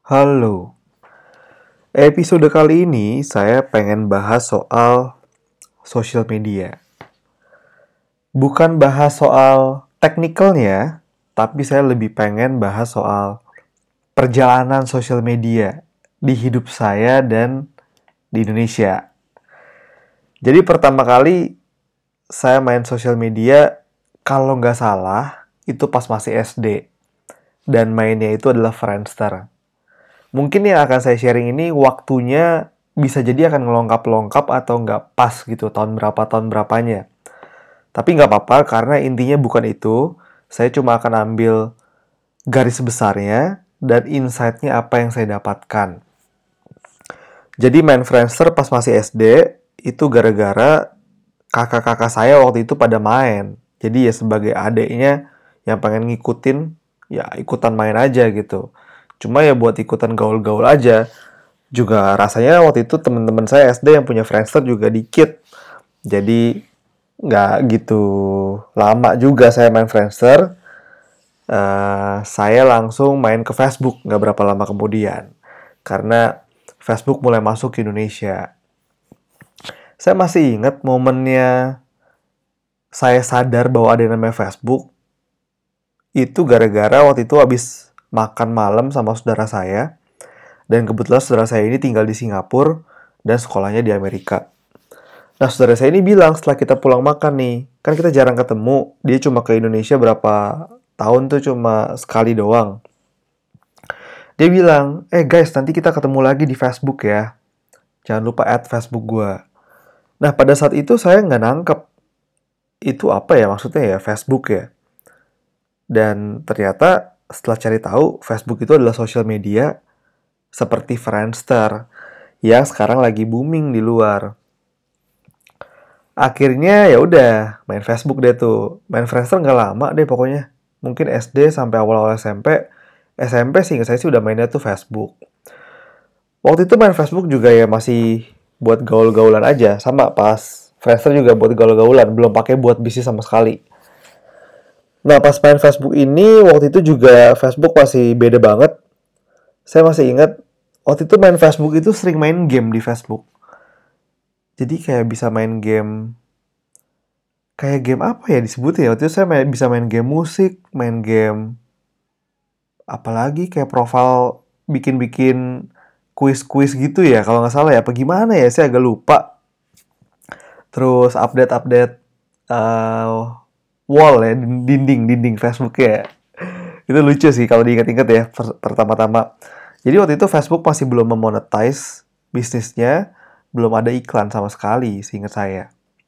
Halo, episode kali ini saya pengen bahas soal social media. Bukan bahas soal teknikalnya, tapi saya lebih pengen bahas soal perjalanan social media di hidup saya dan di Indonesia. Jadi pertama kali saya main social media, kalau nggak salah, itu pas masih SD. Dan mainnya itu adalah Friendster. Mungkin yang akan saya sharing ini waktunya bisa jadi akan ngelongkap-longkap atau nggak pas gitu tahun berapanya. Tapi nggak apa-apa karena intinya bukan itu. Saya cuma akan ambil garis besarnya dan insight-nya apa yang saya dapatkan. Jadi main Friendster pas masih SD itu gara-gara kakak-kakak saya waktu itu pada main. Jadi ya sebagai adeknya yang pengen ngikutin, ya ikutan main aja gitu. Cuma ya buat ikutan gaul-gaul aja. Juga rasanya waktu itu teman-teman saya SD yang punya Friendster juga dikit. Jadi nggak gitu lama juga saya main Friendster. Saya langsung main ke Facebook nggak berapa lama kemudian. Karena Facebook mulai masuk ke Indonesia. Saya masih ingat momennya saya sadar bahwa ada yang namanya Facebook. Itu gara-gara waktu itu habis makan malam sama saudara saya. Dan kebetulan saudara saya ini tinggal di Singapura dan sekolahnya di Amerika. Nah, saudara saya ini bilang setelah kita pulang makan nih, kan kita jarang ketemu, dia cuma ke Indonesia berapa tahun tuh cuma sekali doang. Dia bilang, guys, nanti kita ketemu lagi di Facebook ya. Jangan lupa add Facebook gua. Nah, pada saat itu saya nggak nangkep itu apa ya maksudnya ya Facebook ya. Dan ternyata setelah cari tahu, Facebook itu adalah sosial media seperti Friendster yang sekarang lagi booming di luar. Akhirnya ya udah main Facebook deh tuh. Main Friendster nggak lama deh pokoknya. Mungkin SD sampai awal-awal SMP. SMP sih saya sih udah mainnya tuh Facebook. Waktu itu main Facebook juga ya masih buat gaul-gaulan aja. Sama pas Friendster juga buat gaul-gaulan. Belum pakai buat bisnis sama sekali. Nah pas main Facebook ini waktu itu juga Facebook masih beda banget. Saya masih ingat waktu itu main Facebook itu sering main game di Facebook. Jadi kayak bisa main game. Kayak game apa ya disebutnya? Waktu itu saya bisa main game musik, main game apalagi kayak profil bikin-bikin kuis-kuis gitu ya. Kalau nggak salah ya, apa gimana ya? Saya agak lupa. Terus update-update wall ya, dinding Facebook ya. Itu lucu sih kalau diingat-ingat ya pertama-tama. Jadi waktu itu Facebook masih belum memonetize bisnisnya, belum ada iklan sama sekali seingat saya.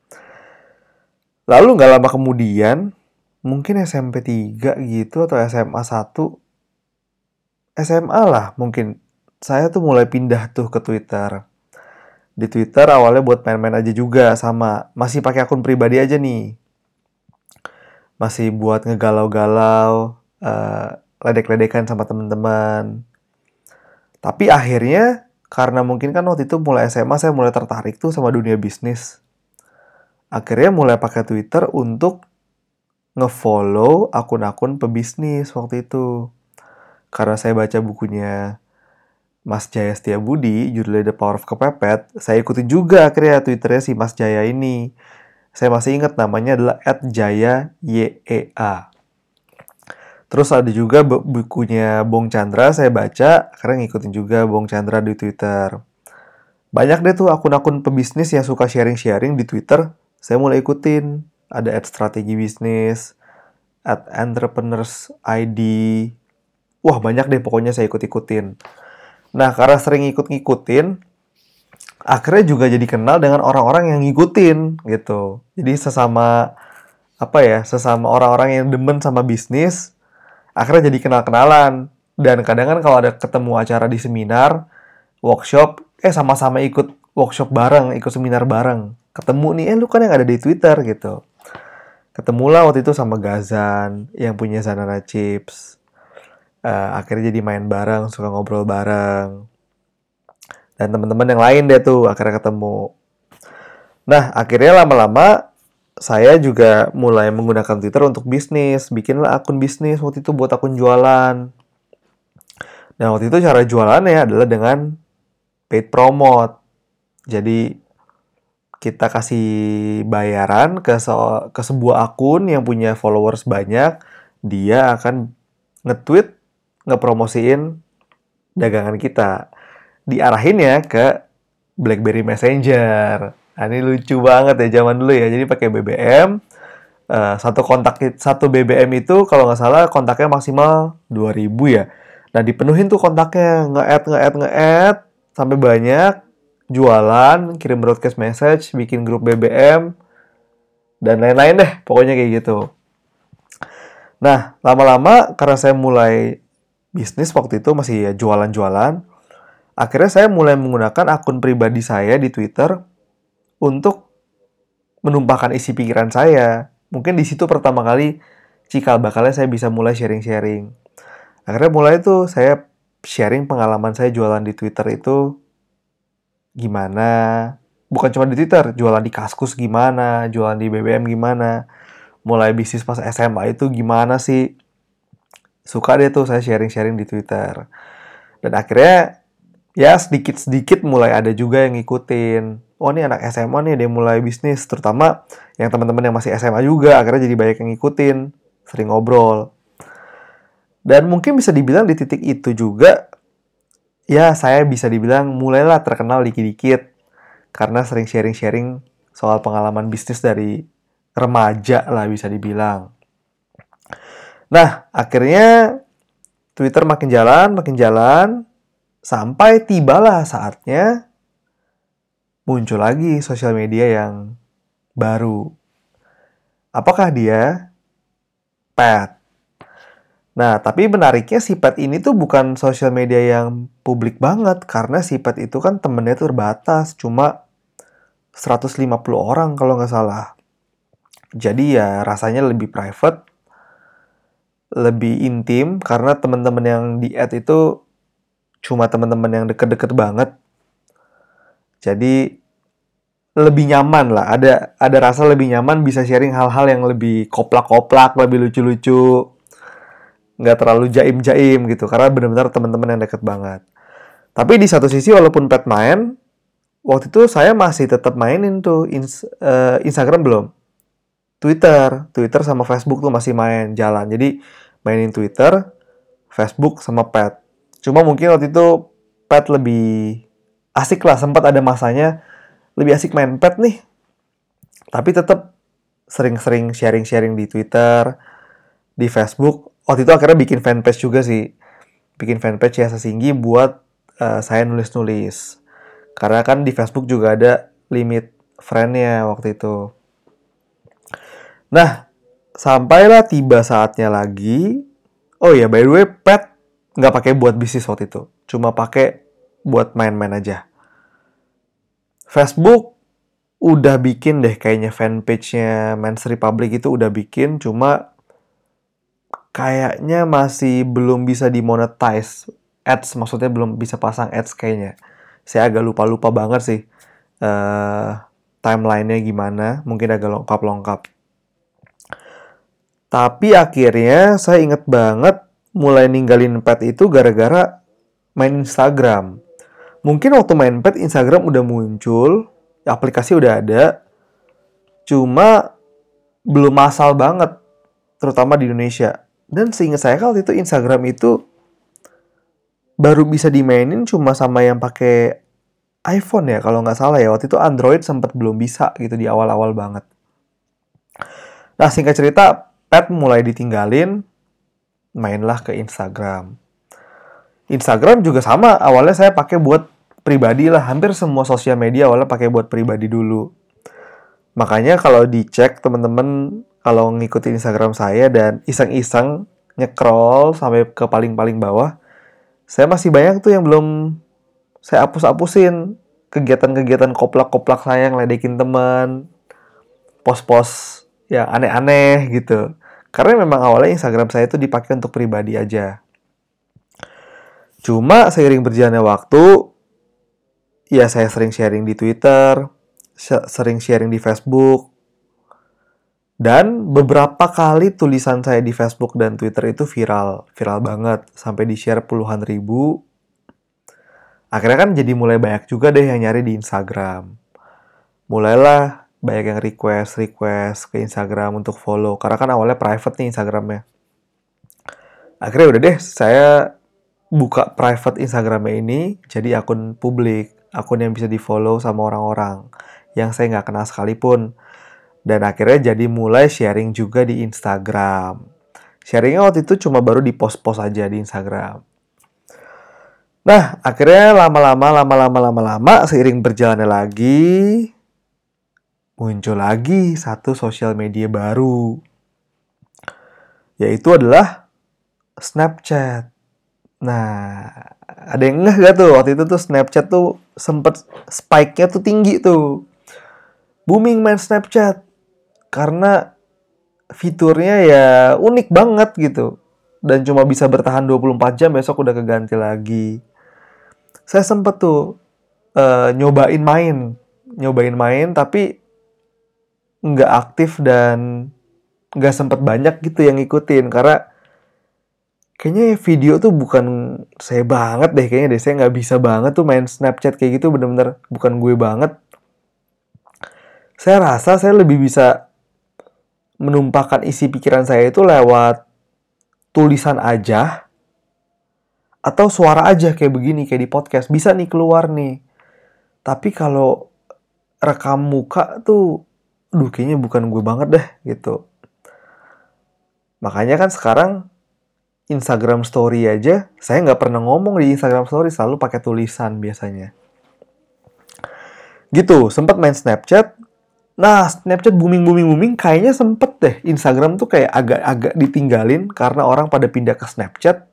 Lalu nggak lama kemudian, mungkin SMP 3 gitu atau SMA 1, SMA lah mungkin. Saya tuh mulai pindah tuh ke Twitter. Di Twitter awalnya buat main-main aja juga sama. Masih pakai akun pribadi aja nih. Masih buat ngegalau-galau, ledek-ledekan sama teman-teman. Tapi akhirnya karena mungkin kan waktu itu mulai SMA saya mulai tertarik tuh sama dunia bisnis. Akhirnya mulai pakai Twitter untuk nge-follow akun-akun pebisnis waktu itu. Karena saya baca bukunya Mas Jaya Setiabudi, judulnya The Power of Kepepet, saya ikutin juga akhirnya Twitternya si Mas Jaya ini. Saya masih ingat namanya adalah @jaya_yea. Terus ada juga bukunya Bong Chandra saya baca, karena ngikutin juga Bong Chandra di Twitter. Banyak deh tuh akun-akun pebisnis yang suka sharing-sharing di Twitter, saya mulai ikutin. Ada @strategi bisnis, @entrepreneurs ID. Wah banyak deh pokoknya saya ikut-ikutin. Nah karena sering ikut-ngikutin, akhirnya juga jadi kenal dengan orang-orang yang ngikutin gitu. Jadi sesama sesama orang-orang yang demen sama bisnis, akhirnya jadi kenal-kenalan. Dan kadang kan kalau ada ketemu acara di seminar, workshop, sama-sama ikut workshop bareng, ikut seminar bareng. Ketemu nih, lu kan yang ada di Twitter gitu. Ketemulah waktu itu sama Gazan, yang punya Zanana Chips. Akhirnya jadi main bareng, suka ngobrol bareng. Dan teman-teman yang lain deh tuh akhirnya ketemu. Nah, akhirnya lama-lama saya juga mulai menggunakan Twitter untuk bisnis. Bikinlah akun bisnis waktu itu buat akun jualan. Dan waktu itu cara jualannya adalah dengan paid promote. Jadi kita kasih bayaran ke sebuah akun yang punya followers banyak, dia akan nge-tweet, ngepromosiin dagangan kita. Diarahinnya ke BlackBerry Messenger. Nah, ini lucu banget ya zaman dulu ya. Jadi pakai BBM, satu BBM itu kalau nggak salah kontaknya maksimal 2000 ya. Nah, dipenuhin tuh kontaknya, nge-add sampai banyak, jualan, kirim broadcast message, bikin grup BBM, dan lain-lain deh, pokoknya kayak gitu. Nah, lama-lama karena saya mulai bisnis waktu itu masih ya jualan-jualan, akhirnya saya mulai menggunakan akun pribadi saya di Twitter untuk menumpahkan isi pikiran saya. Mungkin di situ pertama kali cikal bakalnya saya bisa mulai sharing-sharing. Akhirnya mulai tuh saya sharing pengalaman saya jualan di Twitter itu gimana. Bukan cuma di Twitter, jualan di Kaskus gimana, jualan di BBM gimana. Mulai bisnis pas SMA itu gimana sih. Suka deh tuh saya sharing-sharing di Twitter. Dan akhirnya ya sedikit-sedikit mulai ada juga yang ngikutin. Oh, ini anak SMA nih, dia mulai bisnis. Terutama yang teman-teman yang masih SMA juga, akhirnya jadi banyak yang ngikutin. Sering ngobrol. Dan mungkin bisa dibilang di titik itu juga, ya saya bisa dibilang mulailah terkenal dikit-dikit. Karena sering sharing-sharing soal pengalaman bisnis dari remaja lah bisa dibilang. Nah, akhirnya Twitter makin jalan, sampai tibalah saatnya muncul lagi sosial media yang baru. Apakah dia? Pet. Nah, tapi menariknya si Pet ini tuh bukan sosial media yang publik banget, karena si Pet itu kan temennya terbatas, cuma 150 orang kalau nggak salah. Jadi ya rasanya lebih private, lebih intim, karena teman-teman yang di-add itu cuma teman-teman yang deket-deket banget. Jadi lebih nyaman lah, ada rasa lebih nyaman, bisa sharing hal-hal yang lebih koplak-koplak, lebih lucu-lucu, nggak terlalu jaim-jaim gitu, karena benar-benar teman-teman yang deket banget. Tapi di satu sisi walaupun Pet main, waktu itu saya masih tetap mainin tuh Instagram belum. Twitter sama Facebook tuh masih main jalan. Jadi mainin Twitter, Facebook sama Pet. Cuma mungkin waktu itu Pet lebih asik lah, sempat ada masanya lebih asik main Pet nih. Tapi tetap sering-sering sharing-sharing di Twitter, di Facebook. Waktu itu akhirnya bikin fanpage juga sih. Bikin fanpage ya Singgi buat saya nulis-nulis. Karena kan di Facebook juga ada limit friend-nya waktu itu. Nah, sampailah tiba saatnya lagi. Oh ya, by the way, Pet nggak pakai buat bisnis waktu itu. Cuma pakai buat main-main aja. Facebook udah bikin deh kayaknya fanpage-nya Men's Republic itu udah bikin. Cuma kayaknya masih belum bisa dimonetize ads. Maksudnya belum bisa pasang ads kayaknya. Saya agak lupa-lupa banget sih. Timeline-nya gimana. Mungkin agak lengkap-lengkap. Tapi akhirnya saya inget banget mulai ninggalin Pet itu gara-gara main Instagram. Mungkin waktu main Pet Instagram udah muncul, aplikasi udah ada, cuma belum massal banget, terutama di Indonesia. Dan seingat saya waktu itu Instagram itu baru bisa dimainin cuma sama yang pakai iPhone ya, kalau nggak salah ya. Waktu itu Android sempat belum bisa gitu di awal-awal banget. Nah, singkat cerita, Pet mulai ditinggalin, mainlah ke Instagram. Instagram juga sama, awalnya saya pakai buat pribadi lah. Hampir semua sosial media awalnya pakai buat pribadi dulu. Makanya kalau dicek teman-teman, kalau ngikutin Instagram saya dan iseng-iseng nge-scroll sampai ke paling-paling bawah, saya masih banyak tuh yang belum saya hapus-hapusin. Kegiatan-kegiatan koplak-koplak saya, ngeledekin teman, post-post yang aneh-aneh gitu. Karena memang awalnya Instagram saya itu dipakai untuk pribadi aja. Cuma seiring berjalannya waktu, ya saya sering sharing di Twitter, sering sharing di Facebook, Dan beberapa kali tulisan saya di Facebook dan Twitter itu viral banget, sampai di-share puluhan ribu. Akhirnya kan jadi mulai banyak juga deh yang nyari di Instagram. Mulailah banyak yang request ke Instagram untuk follow, karena kan awalnya private nih Instagramnya. Akhirnya udah deh, saya buka private Instagramnya ini jadi akun publik, akun yang bisa di-follow sama orang-orang yang saya nggak kenal sekalipun. Dan akhirnya jadi mulai sharing juga di Instagram. Sharingnya waktu itu cuma baru di post-post aja di Instagram. Nah, akhirnya lama-lama seiring berjalannya lagi, muncul lagi satu sosial media baru. Yaitu adalah Snapchat. Nah, ada yang ngeh gak tuh? Waktu itu tuh Snapchat tuh sempet spike-nya tuh tinggi tuh. Booming main Snapchat. Karena fiturnya ya unik banget gitu. Dan cuma bisa bertahan 24 jam, besok udah keganti lagi. Saya sempet tuh nyobain main, tapi nggak aktif dan nggak sempet banyak gitu yang ngikutin. Karena kayaknya video tuh bukan saya banget deh, kayaknya deh. Saya nggak bisa banget tuh main Snapchat kayak gitu, bener-bener bukan gue banget. Saya rasa saya lebih bisa menumpahkan isi pikiran saya itu lewat tulisan aja atau suara aja kayak begini, kayak di podcast. Bisa nih keluar nih. Tapi kalau rekam muka tuh, kayaknya bukan gue banget deh gitu. Makanya kan sekarang Instagram Story aja, saya nggak pernah ngomong di Instagram Story, selalu pakai tulisan biasanya. Gitu, sempet main Snapchat. Nah, Snapchat booming, kayaknya sempet deh. Instagram tuh kayak agak-agak ditinggalin karena orang pada pindah ke Snapchat.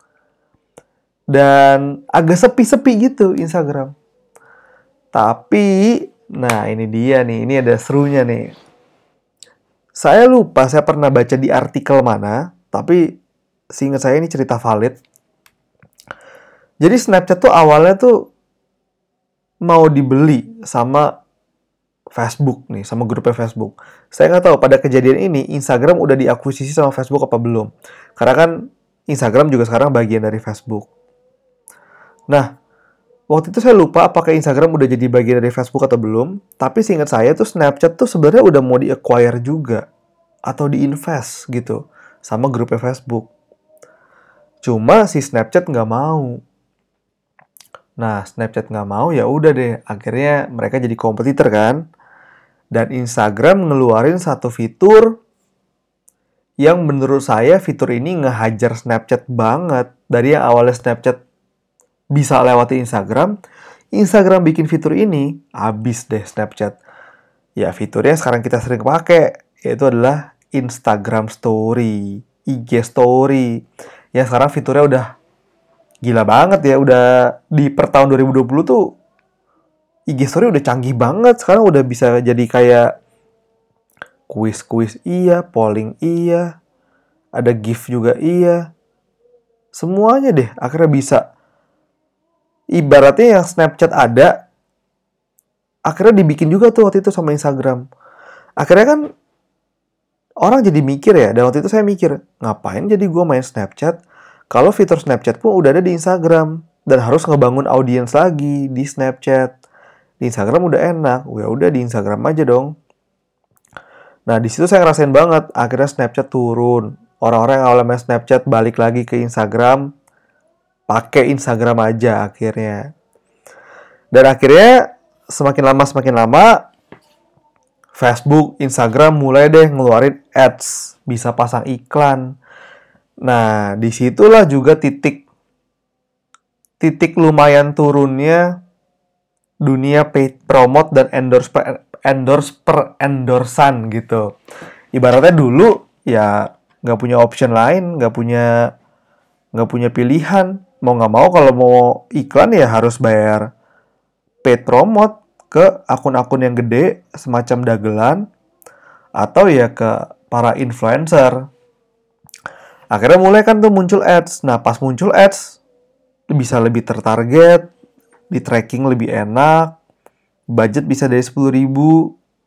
Dan agak sepi-sepi gitu Instagram. Tapi, nah ini dia nih, ini ada serunya nih. Saya lupa saya pernah baca di artikel mana, tapi seingat saya ini cerita valid. Jadi Snapchat tuh awalnya tuh mau dibeli sama Facebook nih, sama grupnya Facebook. Saya nggak tahu pada kejadian ini Instagram udah diakuisisi sama Facebook apa belum. Karena kan Instagram juga sekarang bagian dari Facebook. Nah, waktu itu saya lupa apakah Instagram udah jadi bagian dari Facebook atau belum. Tapi seingat saya tuh Snapchat tuh sebenarnya udah mau di-acquire juga. Atau di-invest gitu. Sama grupnya Facebook. Cuma si Snapchat nggak mau. Nah, Snapchat nggak mau, ya udah deh. Akhirnya mereka jadi kompetitor kan. Dan Instagram ngeluarin satu fitur yang menurut saya fitur ini ngehajar Snapchat banget. Dari yang awalnya Snapchat bisa lewati Instagram, Instagram bikin fitur ini, habis deh Snapchat. Ya, fiturnya sekarang kita sering pakai, yaitu adalah Instagram Story, IG Story. Ya, sekarang fiturnya udah gila banget ya, udah di per tahun 2020 tuh IG Story udah canggih banget. Sekarang udah bisa jadi kayak kuis-kuis iya, polling iya, ada GIF juga iya. Semuanya deh akhirnya bisa. Ibaratnya yang Snapchat ada, akhirnya dibikin juga tuh waktu itu sama Instagram. Akhirnya kan orang jadi mikir ya, dan waktu itu saya mikir, ngapain jadi gue main Snapchat kalau fitur Snapchat pun udah ada di Instagram dan harus ngebangun audiens lagi di Snapchat. Di Instagram udah enak, ya udah di Instagram aja dong. Nah, di situ saya ngerasain banget, akhirnya Snapchat turun. Orang-orang yang awalnya main Snapchat balik lagi ke Instagram, pakai Instagram aja akhirnya. Dan akhirnya semakin lama Facebook, Instagram mulai deh ngeluarin ads, bisa pasang iklan. Nah, disitulah juga titik lumayan turunnya dunia paid promote dan endorse-endorsan gitu. Ibaratnya dulu ya nggak punya option lain, nggak punya pilihan. Mau nggak mau kalau mau iklan ya harus bayar paid promote ke akun-akun yang gede semacam dagelan atau ya ke para influencer. Akhirnya mulai kan tuh muncul ads. Nah, pas muncul ads bisa lebih tertarget, di tracking lebih enak, budget bisa dari 10.000.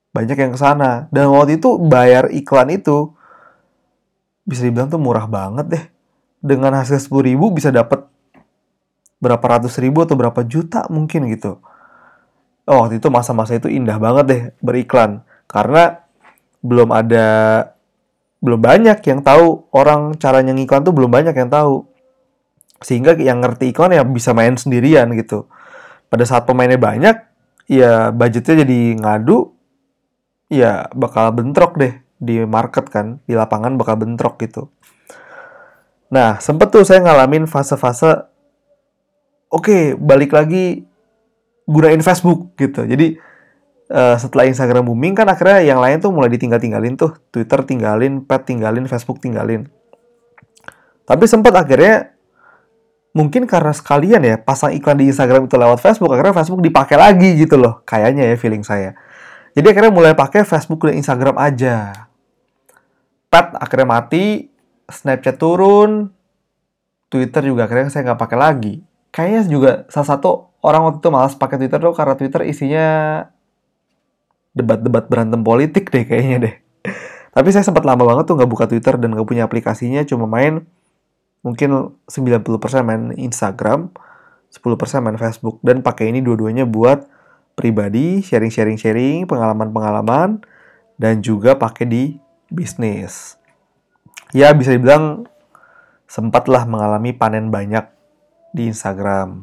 Banyak yang ke sana. Dan waktu itu bayar iklan itu bisa dibilang tuh murah banget deh. Dengan hasil 10.000 bisa dapat berapa ratus ribu atau berapa juta mungkin gitu. Waktu itu masa-masa itu indah banget deh beriklan. Karena belum ada, belum banyak yang tahu orang caranya ngiklan tuh belum banyak yang tahu. Sehingga yang ngerti iklan ya bisa main sendirian gitu. Pada saat pemainnya banyak, ya budgetnya jadi ngadu, ya bakal bentrok deh di market kan, di lapangan bakal bentrok gitu. Nah, sempet tuh saya ngalamin fase-fase, oke, balik lagi gunain Facebook gitu. Jadi setelah Instagram booming kan akhirnya yang lain tuh mulai ditinggal-tinggalin tuh. Twitter tinggalin, Pet tinggalin, Facebook tinggalin. Tapi sempat akhirnya mungkin karena sekalian ya pasang iklan di Instagram itu lewat Facebook, akhirnya Facebook dipakai lagi gitu loh. Kayaknya ya feeling saya. Jadi akhirnya mulai pakai Facebook dan Instagram aja. Pet akhirnya mati, Snapchat turun, Twitter juga akhirnya saya nggak pakai lagi. Kayaknya juga salah satu orang waktu itu malas pakai Twitter tuh karena Twitter isinya debat-debat berantem politik deh kayaknya deh. Tapi saya sempat lama banget tuh nggak buka Twitter dan nggak punya aplikasinya, cuma main mungkin 90% main Instagram, 10% main Facebook, dan pakai ini dua-duanya buat pribadi, sharing pengalaman-pengalaman, dan juga pakai di bisnis. Ya bisa dibilang sempatlah mengalami panen banyak di Instagram.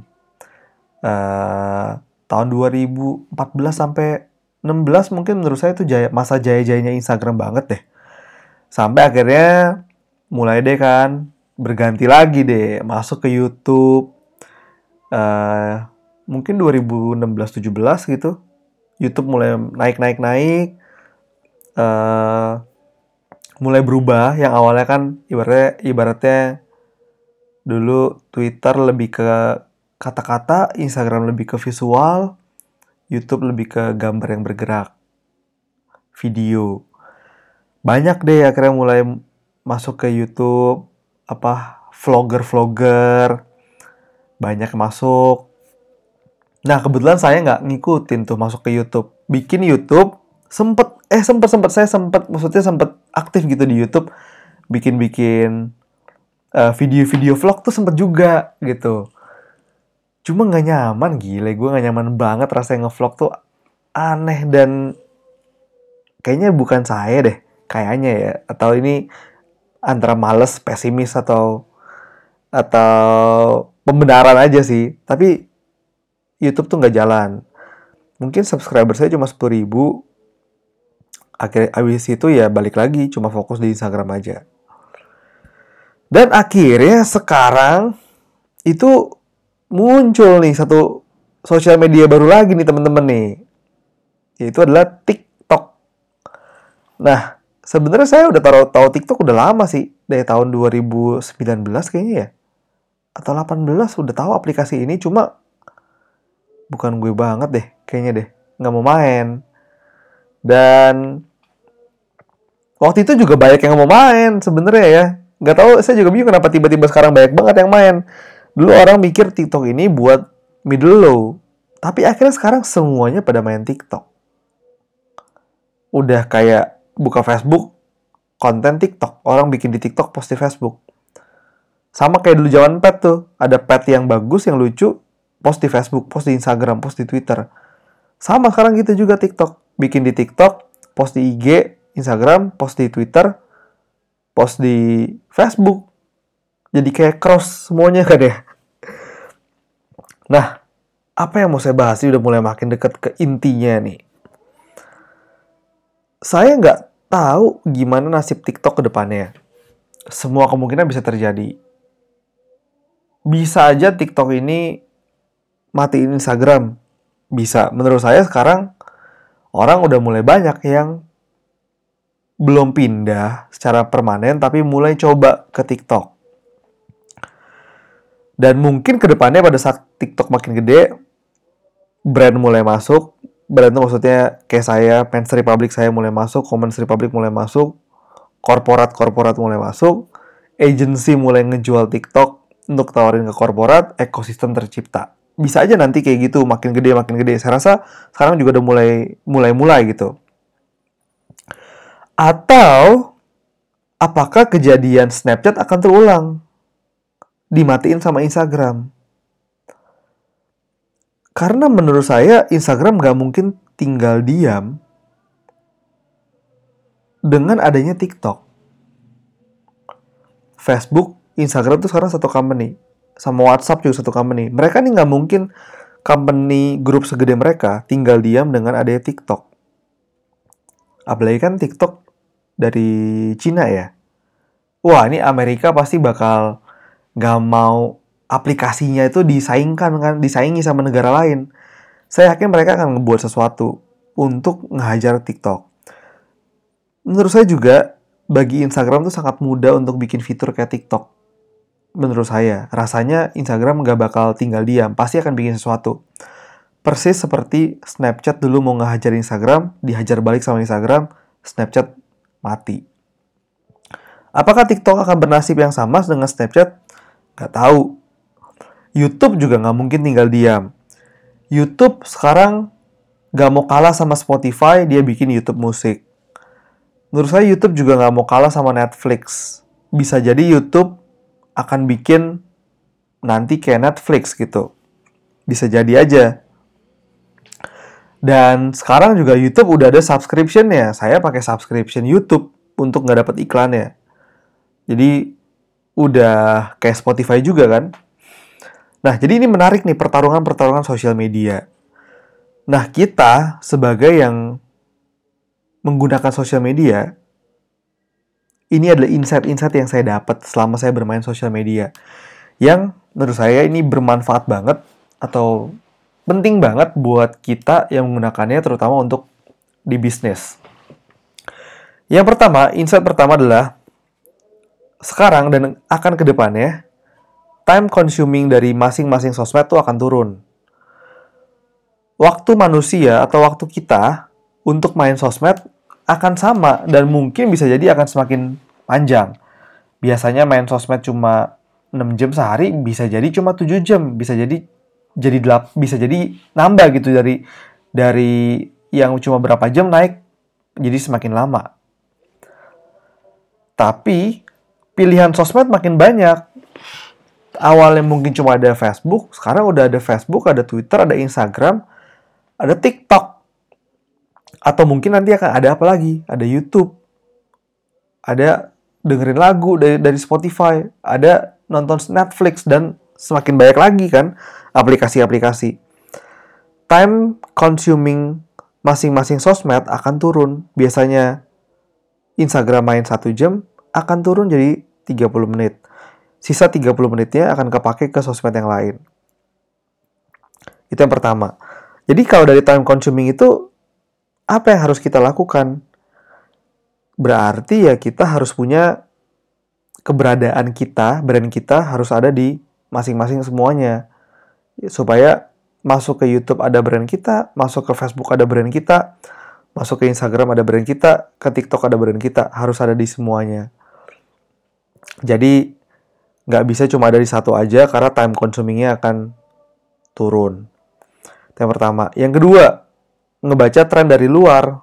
Tahun 2014 sampai 16 mungkin menurut saya itu masa jaya-jayanya Instagram banget deh. Sampai akhirnya mulai deh kan berganti lagi deh, masuk ke YouTube. Mungkin 2016-17 gitu. YouTube mulai naik. Mulai berubah, yang awalnya kan ibaratnya dulu Twitter lebih ke kata-kata, Instagram lebih ke visual, YouTube lebih ke gambar yang bergerak, video. Banyak deh akhirnya mulai masuk ke YouTube, vlogger, banyak masuk. Nah kebetulan saya nggak ngikutin tuh masuk ke YouTube. Bikin YouTube, sempet aktif gitu di YouTube, bikin video-video vlog tuh sempet juga gitu. Cuma nggak nyaman, gila, gue nggak nyaman banget rasanya ngevlog tuh, aneh dan kayaknya bukan saya deh, kayaknya ya, atau ini antara males, pesimis atau pembenaran aja sih. Tapi YouTube tuh nggak jalan. Mungkin subscriber saya cuma 10.000. Akhirnya abis itu ya balik lagi, cuma fokus di Instagram aja. Dan akhirnya sekarang itu muncul nih satu sosial media baru lagi nih teman-teman nih. Yaitu adalah TikTok. Nah, sebenarnya saya udah tahu TikTok udah lama sih, dari tahun 2019 kayaknya ya. Atau 18 udah tahu aplikasi ini, cuma bukan gue banget deh kayaknya deh, nggak mau main. Dan waktu itu juga banyak yang mau main sebenarnya ya. Nggak tahu, saya juga bingung kenapa tiba-tiba sekarang banyak banget yang main. Dulu orang mikir TikTok ini buat middle low, tapi akhirnya sekarang semuanya pada main TikTok. Udah kayak buka Facebook, konten TikTok. Orang bikin di TikTok, post di Facebook. Sama kayak dulu zaman pet tuh. Ada pet yang bagus, yang lucu, post di Facebook, post di Instagram, post di Twitter. Sama sekarang gitu juga TikTok. Bikin di TikTok, post di IG, Instagram, post di Twitter, post di Facebook. Jadi kayak cross semuanya kan ya. Nah, apa yang mau saya bahas ini udah mulai makin dekat ke intinya nih. Saya nggak tahu gimana nasib TikTok ke depannya. Semua kemungkinan bisa terjadi. Bisa aja TikTok ini matiin Instagram. Bisa. Menurut saya sekarang orang udah mulai banyak yang belum pindah secara permanen tapi mulai coba ke TikTok. Dan mungkin ke depannya pada saat TikTok makin gede, brand mulai masuk. Brand itu maksudnya kayak saya, Men's Republic saya mulai masuk, Women's Republic mulai masuk, korporat mulai masuk, agency mulai ngejual TikTok untuk tawarin ke korporat, ekosistem tercipta. Bisa aja nanti kayak gitu, makin gede. Saya rasa sekarang juga udah mulai gitu. Atau apakah kejadian Snapchat akan terulang? Dimatiin sama Instagram. Karena menurut saya Instagram gak mungkin tinggal diam dengan adanya TikTok. Facebook, Instagram tuh sekarang satu company. Sama WhatsApp juga satu company. Mereka nih gak mungkin company grup segede mereka tinggal diam dengan adanya TikTok. Apalagi kan TikTok dari Cina ya. Wah, ini Amerika pasti bakal gak mau aplikasinya itu disaingi sama negara lain. Saya yakin mereka akan ngebuat sesuatu untuk ngehajar TikTok. Menurut saya juga, bagi Instagram tuh sangat mudah untuk bikin fitur kayak TikTok. Menurut saya, rasanya Instagram gak bakal tinggal diam, pasti akan bikin sesuatu. Persis seperti Snapchat dulu mau ngehajar Instagram, dihajar balik sama Instagram, Snapchat mati. Apakah TikTok akan bernasib yang sama dengan Snapchat? Gak tahu. YouTube juga gak mungkin tinggal diam. YouTube sekarang gak mau kalah sama Spotify, dia bikin YouTube musik. Menurut saya YouTube juga gak mau kalah sama Netflix. Bisa jadi YouTube akan bikin nanti kayak Netflix gitu. Bisa jadi aja. Dan sekarang juga YouTube udah ada subscription-nya. Saya pakai subscription YouTube untuk gak dapat iklannya. Jadi udah kayak Spotify juga kan. Nah, jadi ini menarik nih pertarungan sosial media. Nah, kita sebagai yang menggunakan sosial media, ini adalah insight-insight yang saya dapat selama saya bermain sosial media. Yang menurut saya ini bermanfaat banget atau penting banget buat kita yang menggunakannya terutama untuk di bisnis. Yang pertama, insight pertama adalah sekarang dan akan ke depannya, time consuming dari masing-masing sosmed itu akan turun. Waktu manusia atau waktu kita untuk main sosmed akan sama dan mungkin bisa jadi akan semakin panjang. Biasanya main sosmed cuma 6 jam sehari, bisa jadi cuma 7 jam, bisa jadi nambah gitu dari yang cuma berapa jam naik jadi semakin lama. Tapi pilihan sosmed makin banyak. Awalnya mungkin cuma ada Facebook, sekarang udah ada Facebook, ada Twitter, ada Instagram, ada TikTok. Atau mungkin nanti akan ada apa lagi? Ada YouTube. Ada dengerin lagu dari Spotify, ada nonton Netflix, dan semakin banyak lagi kan aplikasi-aplikasi. Time consuming masing-masing sosmed akan turun. Biasanya Instagram main 1 jam, akan turun jadi 30 menit. Sisa 30 menitnya akan kepake ke sosmed yang lain. Itu yang pertama. Jadi kalau dari time consuming itu, apa yang harus kita lakukan? Berarti ya kita harus punya keberadaan kita, brand kita harus ada di masing-masing semuanya. Supaya masuk ke YouTube ada brand kita, masuk ke Facebook ada brand kita, masuk ke Instagram ada brand kita, ke TikTok ada brand kita. Harus ada di semuanya. Jadi nggak bisa cuma ada di satu aja karena time consuming-nya akan turun. Itu yang pertama. Yang kedua, ngebaca tren dari luar.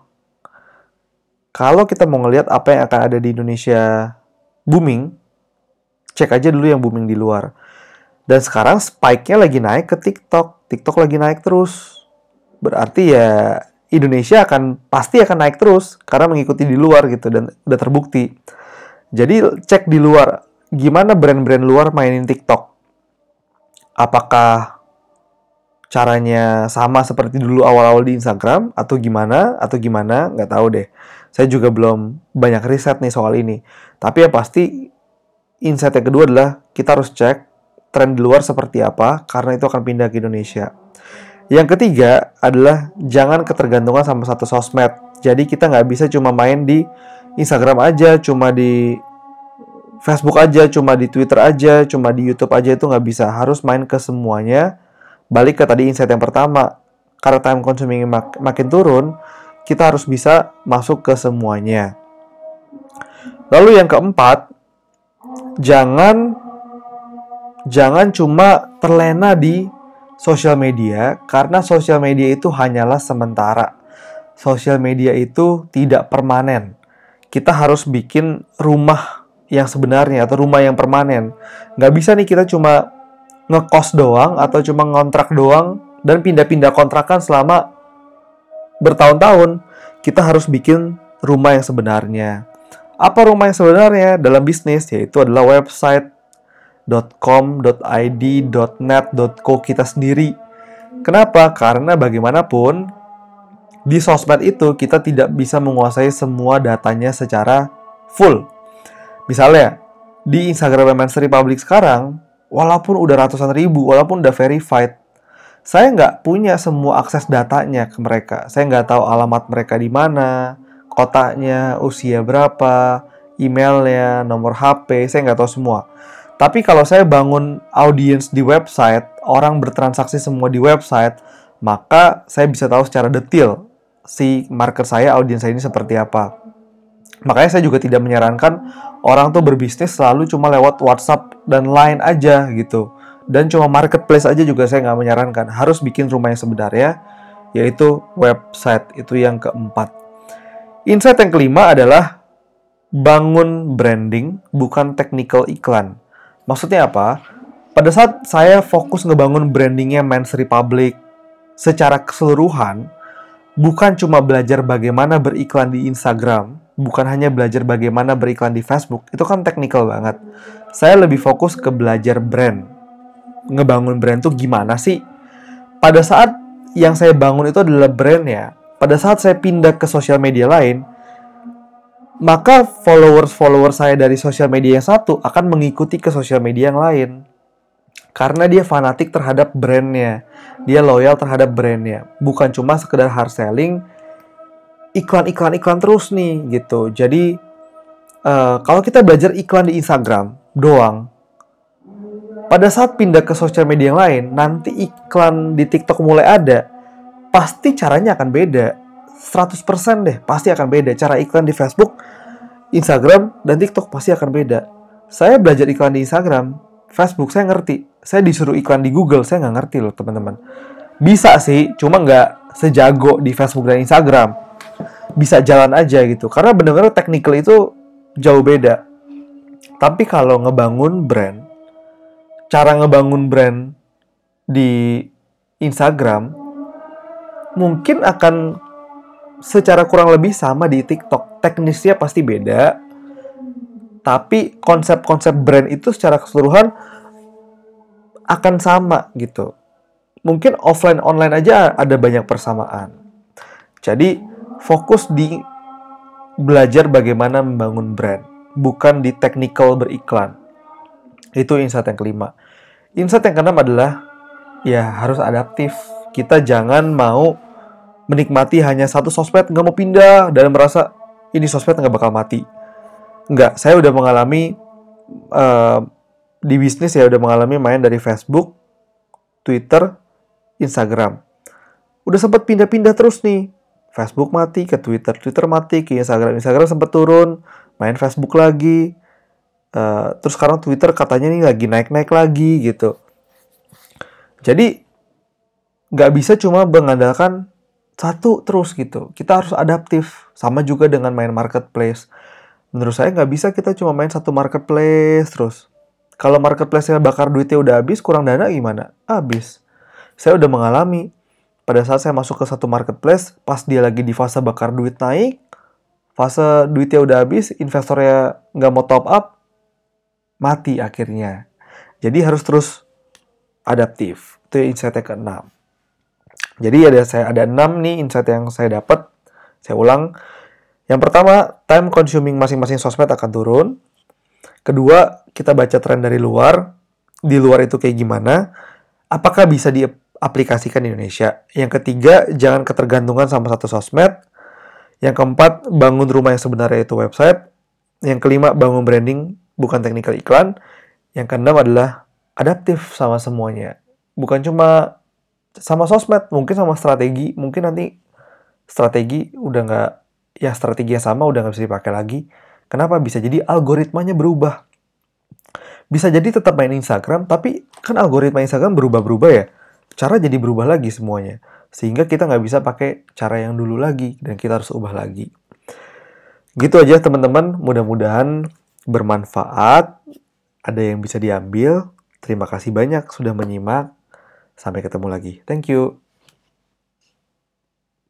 Kalau kita mau ngelihat apa yang akan ada di Indonesia booming, cek aja dulu yang booming di luar. Dan sekarang spike-nya lagi naik ke TikTok. TikTok lagi naik terus. Berarti ya Indonesia pasti akan naik terus karena mengikuti di luar gitu dan udah terbukti. Jadi cek di luar. Gimana brand-brand luar mainin TikTok? Apakah caranya sama seperti dulu awal-awal di Instagram? Atau gimana? Nggak tahu deh. Saya juga belum banyak riset nih soal ini. Tapi yang pasti, insight yang kedua adalah kita harus cek tren di luar seperti apa, karena itu akan pindah ke Indonesia. Yang ketiga adalah jangan ketergantungan sama satu sosmed. Jadi kita nggak bisa cuma main di Instagram aja, cuma di Facebook aja, cuma di Twitter aja, cuma di YouTube aja, itu nggak bisa. Harus main ke semuanya. Balik ke tadi insight yang pertama. Karena time consuming makin turun, kita harus bisa masuk ke semuanya. Lalu yang keempat, jangan cuma terlena di sosial media, karena sosial media itu hanyalah sementara. Sosial media itu tidak permanen. kita harus bikin rumah yang sebenarnya atau rumah yang permanen. Nggak bisa nih kita cuma ngekos doang atau cuma ngontrak doang dan pindah-pindah kontrakan selama bertahun-tahun. Kita harus bikin rumah yang sebenarnya. Apa rumah yang sebenarnya dalam bisnis? Yaitu adalah website .com, .id, .net, .co kita sendiri. Kenapa? Karena bagaimanapun di sosmed itu kita tidak bisa menguasai semua datanya secara full. Misalnya di Instagram Men's Republic sekarang, walaupun udah ratusan ribu, walaupun udah verified, saya nggak punya semua akses datanya ke mereka. Saya nggak tahu alamat mereka di mana, kotanya, usia berapa, emailnya, nomor HP, saya nggak tahu semua. Tapi kalau saya bangun audience di website, orang bertransaksi semua di website, maka saya bisa tahu secara detail si market saya, audience saya ini seperti apa. Makanya saya juga tidak menyarankan orang tuh berbisnis selalu cuma lewat WhatsApp dan Line aja gitu. Dan cuma marketplace aja juga saya nggak menyarankan. Harus bikin rumah yang sebenarnya, yaitu website. Itu yang keempat. Insight yang kelima adalah bangun branding, bukan technical iklan. Maksudnya apa? Pada saat saya fokus ngebangun brandingnya Men's Republic secara keseluruhan, bukan cuma belajar bagaimana beriklan di Instagram, bukan hanya belajar bagaimana beriklan di Facebook, itu kan technical banget. Saya lebih fokus ke belajar brand. Ngebangun brand tuh gimana sih? Pada saat yang saya bangun itu adalah brandnya, pada saat saya pindah ke sosial media lain, maka followers saya dari sosial media yang satu akan mengikuti ke sosial media yang lain. Karena dia fanatik terhadap brandnya. Dia loyal terhadap brandnya. Bukan cuma sekedar hard selling, iklan terus nih gitu. Jadi kalau kita belajar iklan di Instagram doang, pada saat pindah ke sosial media yang lain, nanti iklan di TikTok mulai ada, pasti caranya akan beda. 100% deh, pasti akan beda. Cara iklan di Facebook, Instagram, dan TikTok pasti akan beda. Saya belajar iklan di Instagram, Facebook, saya ngerti. Saya disuruh iklan di Google, saya nggak ngerti loh teman-teman. Bisa sih, cuma nggak sejago di Facebook dan Instagram. Bisa jalan aja gitu. Karena benar-benar technical itu jauh beda. Tapi kalau ngebangun brand, cara ngebangun brand di Instagram, mungkin akan secara kurang lebih sama di TikTok. Teknisnya pasti beda. Tapi konsep-konsep brand itu secara keseluruhan akan sama gitu. Mungkin offline online aja ada banyak persamaan. Jadi fokus di belajar bagaimana membangun brand, bukan di technical beriklan. Itu insight yang kelima. Insight yang keenam adalah ya harus adaptif. Kita jangan mau menikmati hanya satu sosmed, nggak mau pindah dan merasa ini sosmed nggak bakal mati. Nggak, saya udah mengalami di bisnis ya udah mengalami main dari Facebook, Twitter, Instagram. Udah sempat pindah-pindah terus nih. Facebook mati ke Twitter, Twitter mati ke Instagram, Instagram sempat turun, main Facebook lagi. Terus sekarang Twitter katanya nih lagi naik-naik lagi gitu. Jadi nggak bisa cuma mengandalkan satu terus gitu. Kita harus adaptif. Sama juga dengan main marketplace. Menurut saya nggak bisa kita cuma main satu marketplace terus. Kalau marketplace-nya bakar duitnya udah habis, kurang dana gimana? Habis. Saya udah mengalami. Pada saat saya masuk ke satu marketplace, pas dia lagi di fase bakar duit naik, fase duitnya udah habis, investornya nggak mau top up, mati akhirnya. Jadi harus terus adaptif. Itu insight yang ke-6. Jadi ada 6 nih insight yang saya dapat. Saya ulang. Yang pertama, time consuming masing-masing sosmed akan turun. Kedua, kita baca tren dari luar. Di luar itu kayak gimana? Apakah bisa diaplikasikan di Indonesia? Yang ketiga, jangan ketergantungan sama satu sosmed. Yang keempat, bangun rumah yang sebenarnya itu website. Yang kelima, bangun branding, bukan technical iklan. Yang keenam adalah adaptif sama semuanya. Bukan cuma sama sosmed, mungkin sama strategi. Mungkin nanti strategi udah nggak, ya strategi yang sama udah nggak bisa dipakai lagi. Kenapa? Bisa jadi algoritmanya berubah. Bisa jadi tetap main Instagram, tapi kan algoritma Instagram berubah-berubah ya. Cara jadi berubah lagi semuanya. Sehingga kita nggak bisa pakai cara yang dulu lagi, dan kita harus ubah lagi. Gitu aja teman-teman, mudah-mudahan bermanfaat, ada yang bisa diambil. Terima kasih banyak sudah menyimak. Sampai ketemu lagi. Thank you.